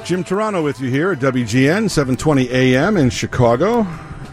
Jim Turano with you here at WGN, 720 AM in Chicago.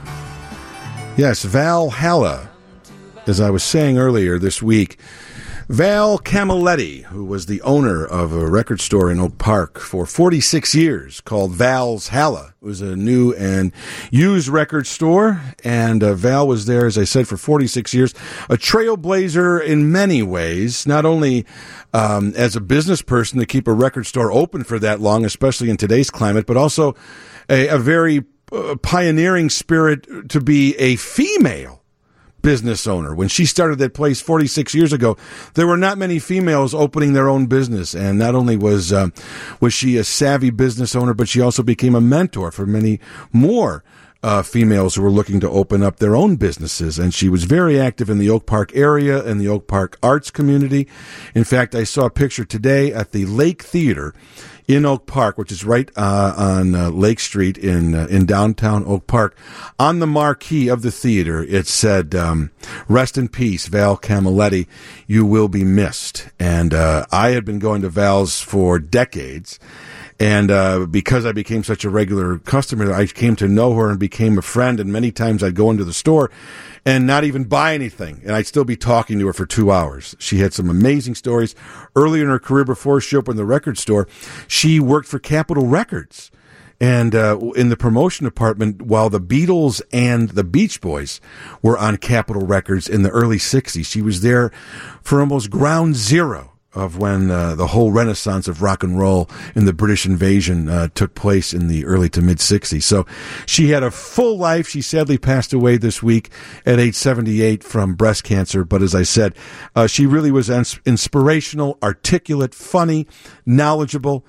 Yes, Valhalla, as I was saying earlier this week. Val Camilletti, who was the owner of a record store in Oak Park for 46 years called Val's Halla. It was a new and used record store, and Val was there, as I said, for 46 years. A trailblazer in many ways, not only as a business person to keep a record store open for that long, especially in today's climate, but also a very pioneering spirit to be a female business owner. When she started that place 46 years ago, there were not many females opening their own business. And not only was she a savvy business owner, but she also became a mentor for many more females who were looking to open up their own businesses. And she was very active in the Oak Park area and the Oak Park arts community. In fact, I saw a picture today at the Lake Theater in Oak Park, which is right on Lake Street in downtown Oak Park. On the marquee of the theater, it said, "Rest in peace, Val Camilletti. You will be missed." And I had been going to Val's for decades. And because I became such a regular customer, I came to know her and became a friend. And many times I'd go into the store and not even buy anything, and I'd still be talking to her for 2 hours. She had some amazing stories. Early in her career, before she opened the record store, she worked for Capitol Records. And in the promotion department, while the Beatles and the Beach Boys were on Capitol Records in the early 60s, she was there for almost ground zero of when the whole renaissance of rock and roll in the British invasion took place in the early to mid-'60s. So she had a full life. She sadly passed away this week at age 78 from breast cancer. But as I said, she really was inspirational, articulate, funny, knowledgeable.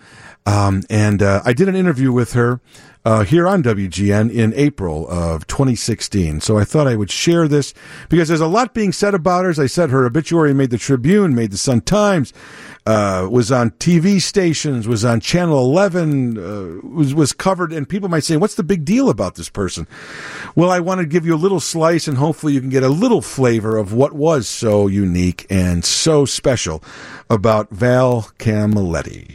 And I did an interview with her here on WGN in April of 2016. So I thought I would share this because there's a lot being said about her. As I said, her obituary made the Tribune, made the Sun-Times, was on TV stations, was on Channel 11, was covered, and people might say, what's the big deal about this person? Well, I want to give you a little slice, and hopefully you can get a little flavor of what was so unique and so special about Val Camilletti.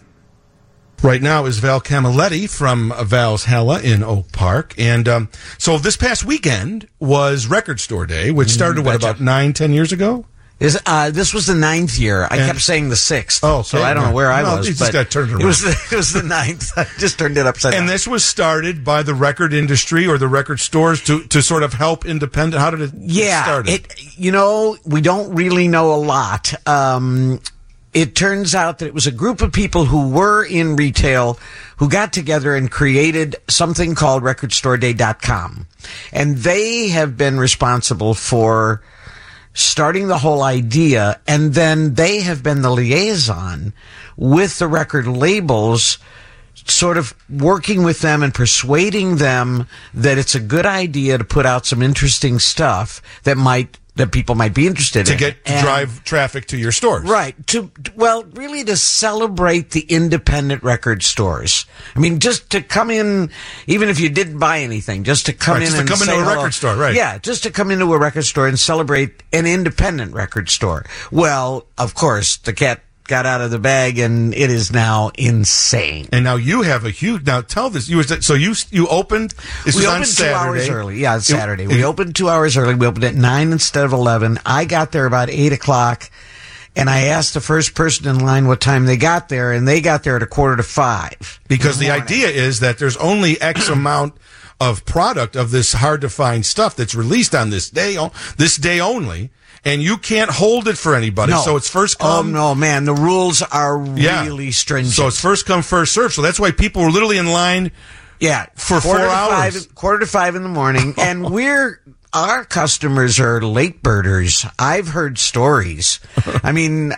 Right now is Val Camilletti from Val's Halla in Oak Park. And so this past weekend was Record Store Day, which started, about 9-10 years ago? This was the 9th year. I kept saying the 6th. Oh, okay. So I don't know where I was. You just got turned around. It was the 9th. I just turned it upside down. And this was started by the record industry or the record stores to sort of help independent. How did it get started? We don't really know a lot. It turns out that it was a group of people who were in retail who got together and created something called recordstoreday.com. And they have been responsible for starting the whole idea, and then they have been the liaison with the record labels, sort of working with them and persuading them that it's a good idea to put out some interesting stuff that people might be interested in. To drive traffic to your stores. Right. Really to celebrate the independent record stores. I mean, just to come in, even if you didn't buy anything, just to come in and into a record store, right. Yeah, just to come into a record store and celebrate an independent record store. Well, of course, the cat got out of the bag, and it is now insane. And now you have now tell this. You opened. We opened 2 hours early. Yeah, it's Saturday. We opened 2 hours early. We opened at 9 instead of 11. I got there about 8 o'clock, and I asked the first person in line what time they got there, and they got there at 4:45. Because the idea is that there's only X amount of product of this hard to find stuff that's released on this day only. And you can't hold it for anybody. No. So it's first come. Oh, no, man. The rules are really stringent. So it's first come, first serve. So that's why people were literally in line for 4 hours. 4:45 in the morning. And our customers are late birders. I've heard stories. I mean,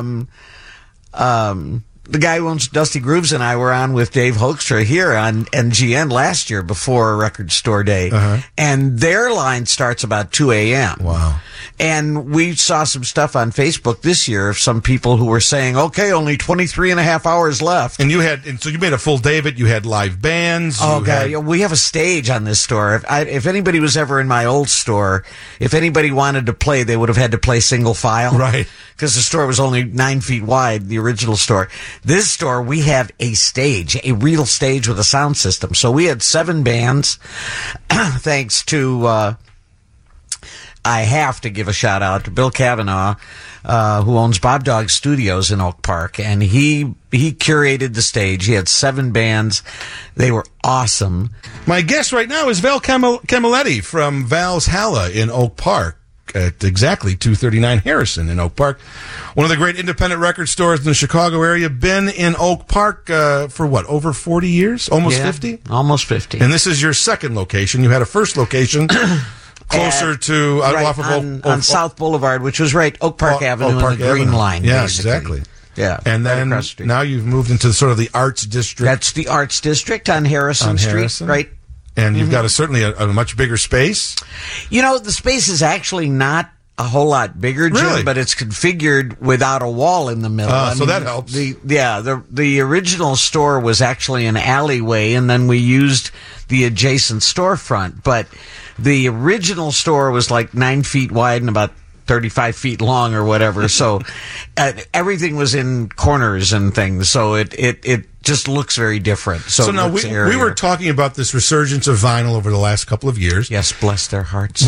the guy who owns Dusty Grooves and I were on with Dave Hoekstra here on NGN last year before Record Store Day. And their line starts about 2 a.m. Wow. And we saw some stuff on Facebook this year of some people who were saying, okay, only 23 and a half hours left. And so you made a full day of it. You had live bands. Oh, God. We have a stage on this store. If anybody was ever in my old store, if anybody wanted to play, they would have had to play single file. Right. Because the store was only 9 feet wide, the original store. This store, we have a stage, a real stage with a sound system. So we had 7 bands, thanks to... I have to give a shout out to Bill Kavanaugh, who owns Bob Dog Studios in Oak Park, and he curated the stage. He had 7 bands. They were awesome. My guest right now is Val Camoletti from Val's Hala in Oak Park at exactly 239 Harrison in Oak Park. One of the great independent record stores in the Chicago area. Been in Oak Park for what, over 40 years? Almost 50? Almost 50. And this is your second location. You had a first location closer to on South Boulevard, which was right Oak Park Avenue and the Green Line. Yeah, basically. exactly. Yeah, and then now you've moved into sort of the Arts District. That's the Arts District on Harrison Street, right? And you've got certainly a much bigger space. You know, the space is actually not a whole lot bigger, Jim, really? But it's configured without a wall in the middle. So that helps. The original store was actually an alleyway, and then we used the adjacent storefront. But the original store was like 9 feet wide and about 35 feet long or whatever. So everything was in corners and things. So it just looks very different. So now we were talking about this resurgence of vinyl over the last couple of years. Yes, bless their hearts.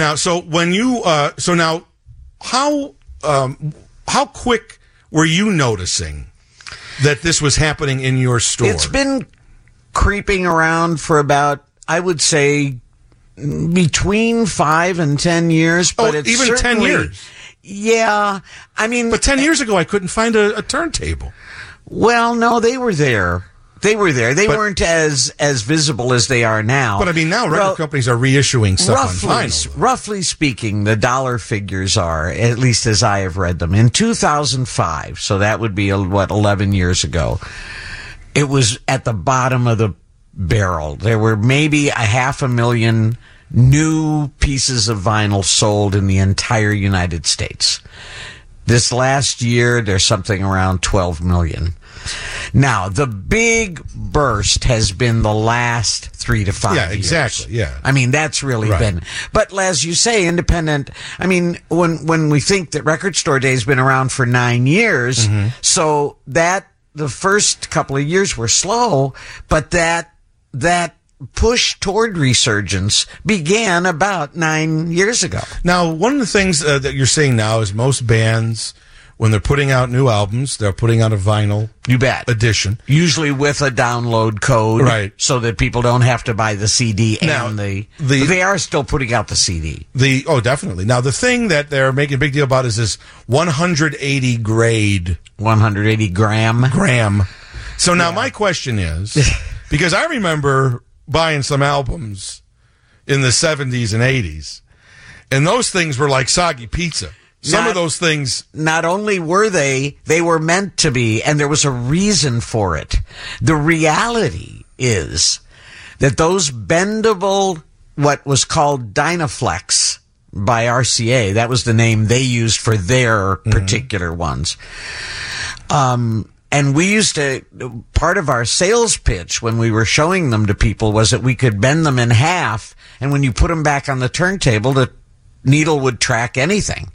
How quick were you noticing that this was happening in your store? It's been creeping around for about, I would say, between 5 and 10 years. But it's even 10 years? Yeah. I mean... But 10 years ago, I couldn't find a turntable. Well, no, they were there. They weren't as visible as they are now. But I mean, now record companies are reissuing stuff on vinyl. Roughly speaking, the dollar figures are, at least as I have read them, in 2005, so that would be, 11 years ago, it was at the bottom of the barrel. There were maybe 500,000 new pieces of vinyl sold in the entire United States. This last year, there's something around 12 million. Now, the big burst has been the last 3 to 5 years. Yeah, exactly, yeah. I mean, that's really been... But as you say, independent... I mean, when we think that Record Store Day has been around for 9 years, so that the first couple of years were slow, but that push toward resurgence began about 9 years ago. Now, one of the things that you're saying now is most bands, when they're putting out new albums, they're putting out a vinyl edition. Usually with a download code. Right. So that people don't have to buy the CD and they are still putting out the CD. Definitely. Now, the thing that they're making a big deal about is this 180 grade. 180 gram. So now my question is, because I remember buying some albums in the 70s and 80s, and those things were like soggy pizza. Some of those things... Not only were they were meant to be, and there was a reason for it. The reality is that those bendable, what was called Dynaflex by RCA, that was the name they used for their particular ones. And we used to, part of our sales pitch when we were showing them to people was that we could bend them in half, and when you put them back on the turntable, the needle would track anything.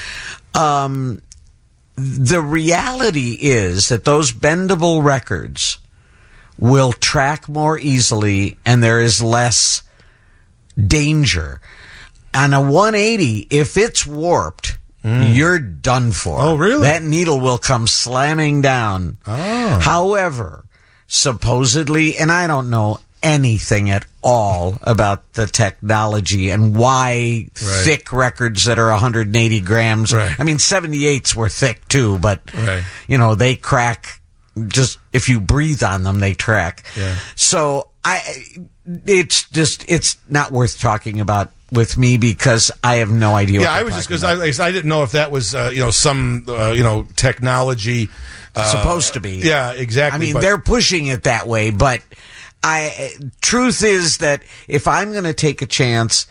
The reality is that those bendable records will track more easily, and there is less danger. On a 180, if it's warped, you're done for. Oh, really? That needle will come slamming down. Oh. However, supposedly, and I don't know anything at all about the technology and why thick records that are 180 grams. Right. I mean, 78s were thick too, but, they crack. Just if you breathe on them, they crack. Yeah. So it's not worth talking about with me because I have no idea. Yeah, I was just because I didn't know if that was some technology supposed to be. Yeah, exactly. I mean, they're pushing it that way, but truth is that if I'm going to take a chance,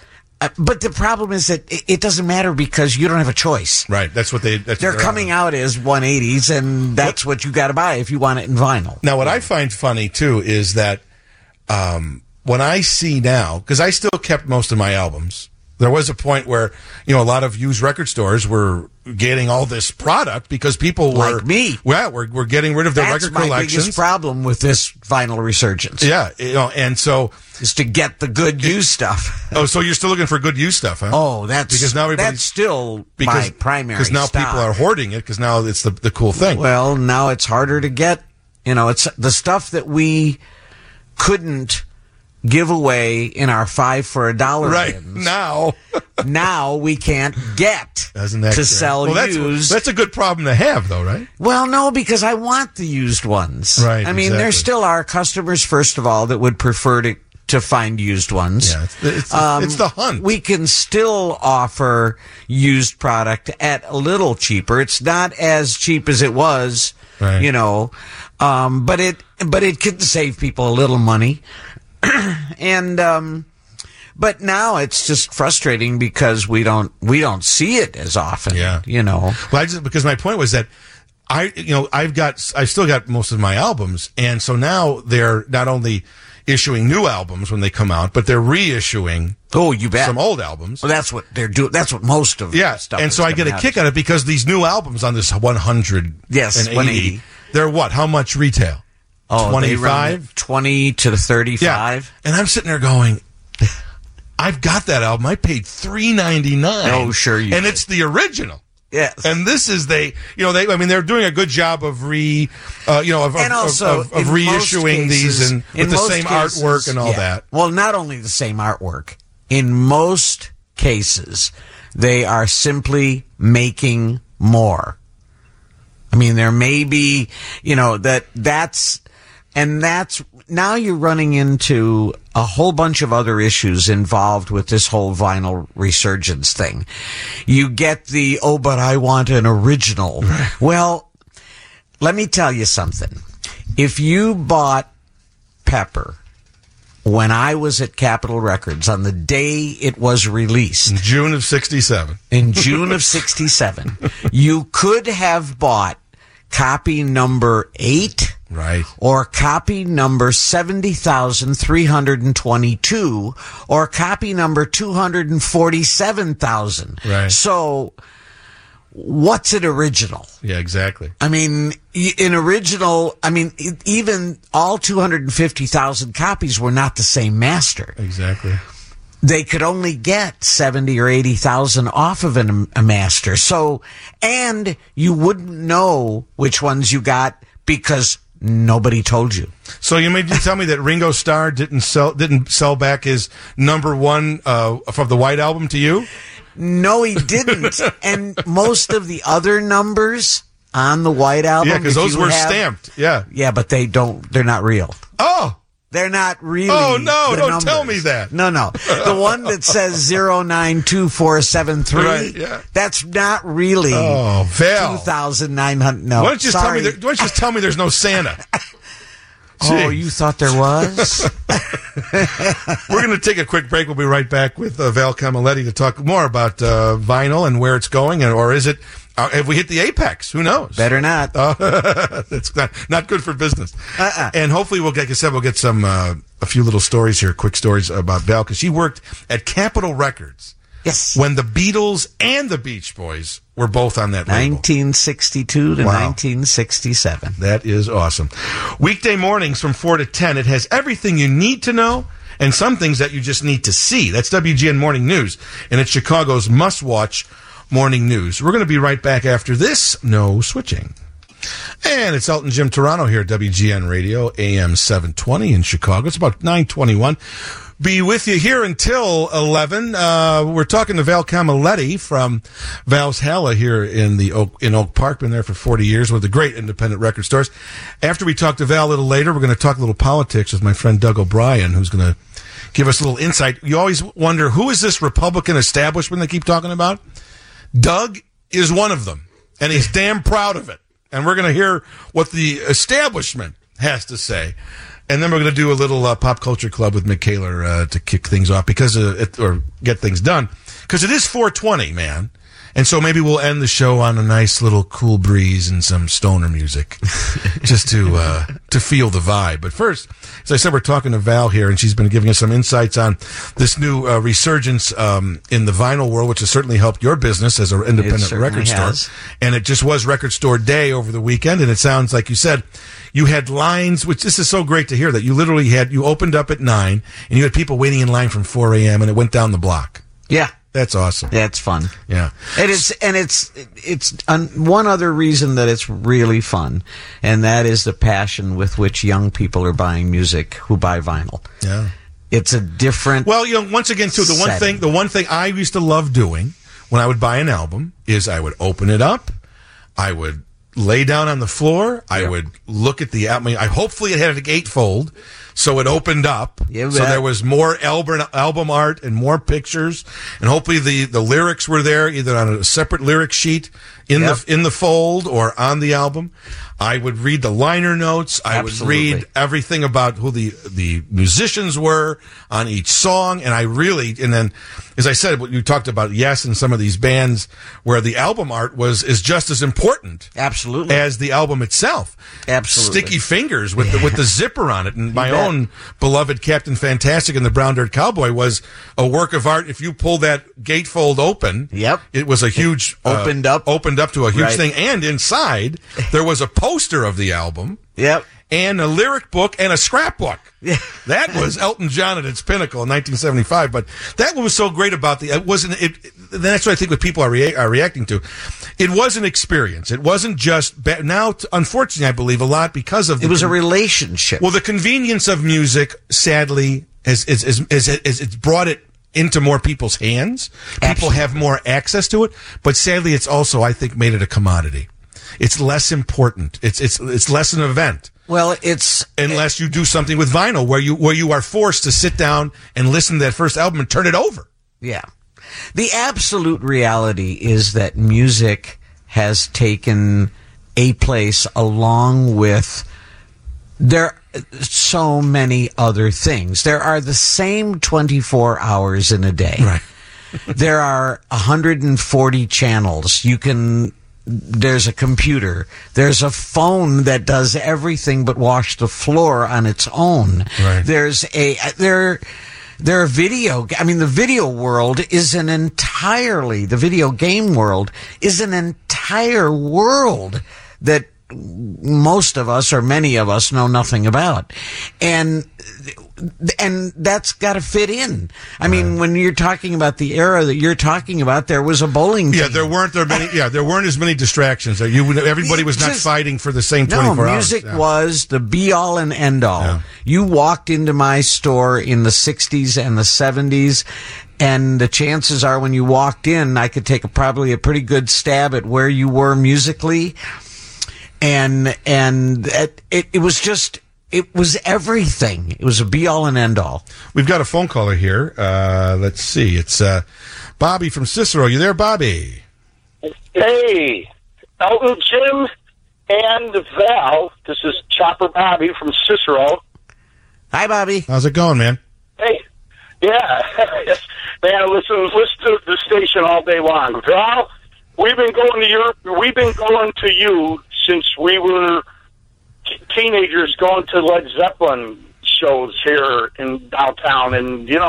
But the problem is that it doesn't matter because you don't have a choice. Right. That's what they're coming out as 180s, and that's what you got to buy if you want it in vinyl. Now, what I find funny too is that when I see now, because I still kept most of my albums. There was a point where, a lot of used record stores were getting all this product because people were... Like me. Yeah, we're getting rid of their record collections. That's my biggest problem with this vinyl resurgence. Yeah, and so... Is to get the good used stuff. Oh, so you're still looking for good used stuff, huh? Oh, that's still my primary because now stock. People are hoarding it because now it's the cool thing. Well, now it's harder to get. It's the stuff that we couldn't give away in our 5 for $1 right bins. Now we can't get to great? Sell used. That's a good problem to have, though, right? Well, no, because I want the used ones. Right. I mean, there still are customers, first of all, that would prefer to find used ones. Yeah, it's the hunt. We can still offer used product at a little cheaper. It's not as cheap as it was, right. But it can save people a little money. And but now it's just frustrating because we don't see it as often. Yeah. Well, because my point was that I've still got most of my albums, and so now they're not only issuing new albums when they come out, but they're reissuing. Oh, you bet. Some old albums. Well, that's what they're doing. That's what most of stuff. And so I get a kick out of it because these new albums on this 100, yes, 180, they're what? How much retail? Oh, 25, 20 to 35. Yeah. And I'm sitting there going, I've got that album. I paid $3.99. Oh, sure you and did. It's the original. Yes. And this is they're doing a good job of reissuing these and with the same artwork and all that. Well, not only the same artwork. In most cases, they are simply making more. I mean, there may be, that's now you're running into a whole bunch of other issues involved with this whole vinyl resurgence thing. You get but I want an original. Well, let me tell you something. If you bought Pepper when I was at Capitol Records on the day it was released. In June of 67. You could have bought copy number 8. Right. Or copy number 70,322, or copy number 247,000. Right. So, what's an original? Yeah, exactly. I mean, even all 250,000 copies were not the same master. Exactly. They could only get 70 or 80,000 off of a master. So, and you wouldn't know which ones you got because nobody told you. So you tell me that Ringo Starr didn't sell back his number one from the White Album to you? No, he didn't. And most of the other numbers on the White Album, yeah, because those were stamped. Yeah, yeah, but they're not real. Oh. They're not really. Oh, no, don't numbers. tell me that. No. The one that says 092473, right, yeah. That's not really 2,900. No. Why don't you just tell me there's no Santa? Oh, you thought there was? We're going to take a quick break. We'll be right back with Val Camilletti to talk more about vinyl and where it's going, or is it... have we hit the apex? Who knows? Better not. That's not good for business. And hopefully we'll get some a few little stories here, quick stories about Val, because she worked at Capitol Records. Yes. When the Beatles and the Beach Boys were both on that label. 1962 to 1967. That is awesome. Weekday mornings from 4 to 10. It has everything you need to know and some things that you just need to see. That's WGN Morning News, and it's Chicago's must-watch morning news. We're going to be right back after this. No switching. And it's Elton Jim Toronto here at WGN Radio, AM 720 in Chicago. It's about 9:21. Be with you here until 11. We're talking to Val Camilletti from Valhalla here in Oak Park. Been there for 40 years with the great independent record stores. After we talk to Val a little later, we're going to talk a little politics with my friend Doug O'Brien, who's going to give us a little insight. You always wonder, who is this Republican establishment they keep talking about? Doug is one of them, and he's damn proud of it. And we're going to hear what the establishment has to say And then we're going to do a little pop culture club with Mick Kaler to kick things off or get things done. Because it is 420, man. And so maybe we'll end the show on a nice little cool breeze and some stoner music, just to feel the vibe. But first, as I said, we're talking to Val here, and she's been giving us some insights on this new resurgence in the vinyl world, which has certainly helped your business as an independent record store. And it just was Record Store Day over the weekend, and it sounds like you said you had lines, which this is so great to hear, that you literally you opened up at 9, and you had people waiting in line from 4 a.m., and it went down the block. Yeah. That's awesome. Yeah, it's fun. Yeah. It's one other reason that it's really fun, and that is the passion with which young people are buying music who buy vinyl. Yeah. It's a different. Well, once again, too, the one thing I used to love doing when I would buy an album is I would open it up, I would lay down on the floor, I would look at the album. Hopefully it had a gatefold, so it opened up. So there was more album art and more pictures, and hopefully the lyrics were there either on a separate lyric sheet in the fold or on the album. I would read the liner notes. I would read everything about who the musicians were on each song, and then, as I said, what you talked about, Yes, and some of these bands where the album art is just as important, absolutely, as the album itself. Absolutely, Sticky Fingers with the zipper on it, and my own beloved Captain Fantastic and the Brown Dirt Cowboy was a work of art. If you pull that gatefold open, it was a huge opened up to a huge thing, and inside there was a poster of the album. Yep. And a lyric book and a scrapbook. Yeah. That was Elton John at its pinnacle in 1975. But that was so great about that's what I think what people are reacting to. It was an experience. It wasn't just, now, unfortunately, I believe a lot because of... It was a relationship. Well, the convenience of music, sadly, it's brought it into more people's hands. People have more access to it. But sadly, it's also, I think, made it a commodity. It's less important. It's less an event. Well, unless you do something with vinyl where you are forced to sit down and listen to that first album and turn it over. Yeah. The absolute reality is that music has taken a place along with so many other things. There are the same 24 hours in a day. Right. There are 140 channels. There's a computer. There's a phone that does everything but wash the floor on its own. Right. There are video. I mean, the video world is the video game world is an entire world that most of us or many of us know nothing about. And that's got to fit in. I mean, when you're talking about the era that you're talking about, there was a bowling team. There weren't as many distractions. Everybody was not fighting for the same 24 hours. Music was the be-all and end-all. Yeah. You walked into my store in the 60s and the 70s, and the chances are when you walked in, I could take probably a pretty good stab at where you were musically. And it was just... It was everything. It was a be-all and end-all. We've got a phone caller here. Let's see. It's Bobby from Cicero. You there, Bobby? Hey, Elton, Jim, and Val. This is Chopper Bobby from Cicero. Hi, Bobby. How's it going, man? Hey. Yeah. Man, listen to the station all day long. Val, we've been going to you since we were teenagers going to Led Zeppelin shows here in downtown, and we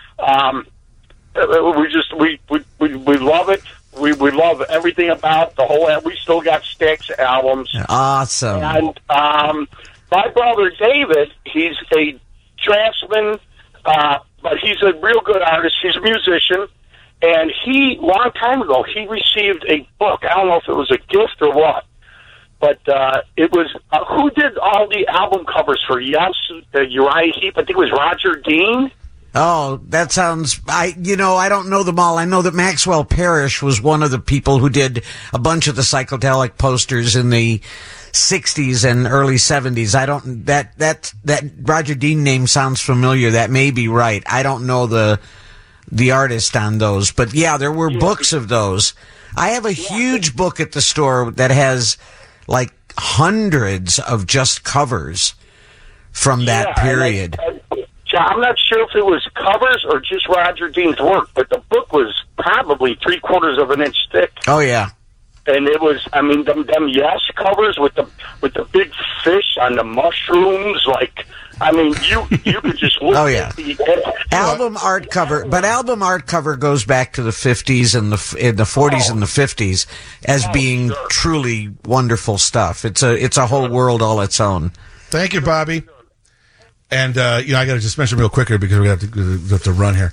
love it. We love everything about the whole. We still got Styx albums. Awesome. And my brother David, he's a draftsman, but he's a real good artist. He's a musician, and long time ago he received a book. I don't know if it was a gift or what. But it was who did all the album covers for Yes, Uriah Heep? I think it was Roger Dean. Oh, that sounds. I don't know them all. I know that Maxwell Parrish was one of the people who did a bunch of the psychedelic posters in the 60s and early 70s. I don't. That Roger Dean name sounds familiar. That may be right. I don't know the artist on those, but yeah, there were books of those. I have a huge book at the store that has like hundreds of just covers from that period. I'm not sure if it was covers or just Roger Dean's work, but the book was probably 3/4 of an inch thick. Oh, yeah. And it was, I mean, them Yes covers with the big fish on the mushrooms, like, I mean, you could just look at the album art cover, but album art cover goes back to the 50s and the 40s and the 50s as being truly wonderful stuff. It's a whole world all its own. Thank you, Bobby. And I got to just mention real quick here because we have to run here.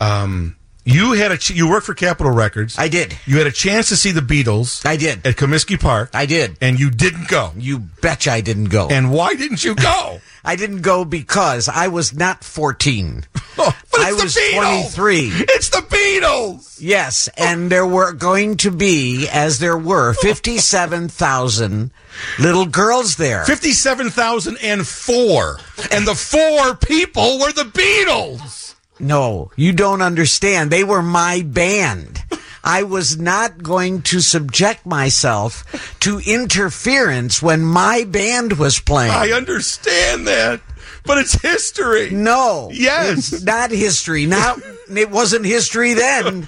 You worked for Capitol Records. I did. You had a chance to see the Beatles. I did. At Comiskey Park. I did. And you didn't go. You betcha I didn't go. And why didn't you go? I didn't go because I was not 14. I was 23. It's the Beatles! Yes, and there were going to be, as there were, 57,000 little girls there. 57,004. And the 4 people were the Beatles! No, you don't understand. They were my band. I was not going to subject myself to interference when my band was playing. I understand that, but it's history. No. Yes. It's not history. It wasn't history then.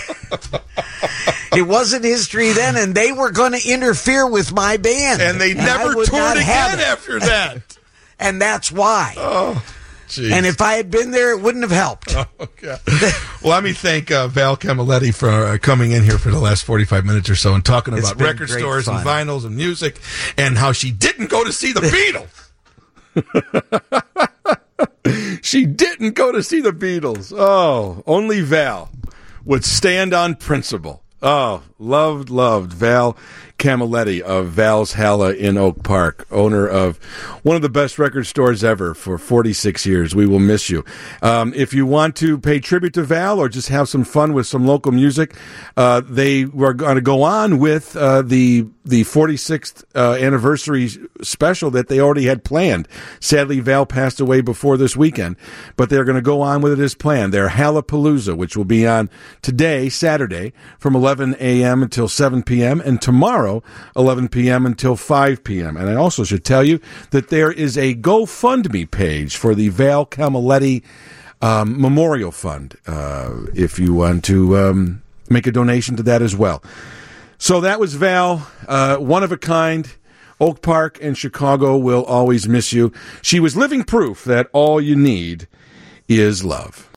It wasn't history then, and they were going to interfere with my band. And they never toured again after that. And that's why. Oh. Jeez. And if I had been there, it wouldn't have helped. Oh, okay. Well, let me thank Val Camilletti for coming in here for the last 45 minutes or so and talking about record stores and vinyls and music and how she didn't go to see the Beatles. She didn't go to see the Beatles. Oh, only Val would stand on principle. Oh, loved Val Camilletti of Val's Hala in Oak Park, owner of one of the best record stores ever for 46 years. We will miss you. If you want to pay tribute to Val or just have some fun with some local music, they were going to go on with the 46th anniversary special that they already had planned. Sadly, Val passed away before this weekend, but they're going to go on with it as planned. Their Halapalooza, which will be on today, Saturday, from 11 a.m. until 7 p.m., and tomorrow, 11 p.m. until 5 p.m. And I also should tell you that there is a GoFundMe page for the Val Camilletti Memorial Fund, if you want to make a donation to that as well. So that was Val, one of a kind. Oak Park and Chicago will always miss you. She was living proof that all you need is love.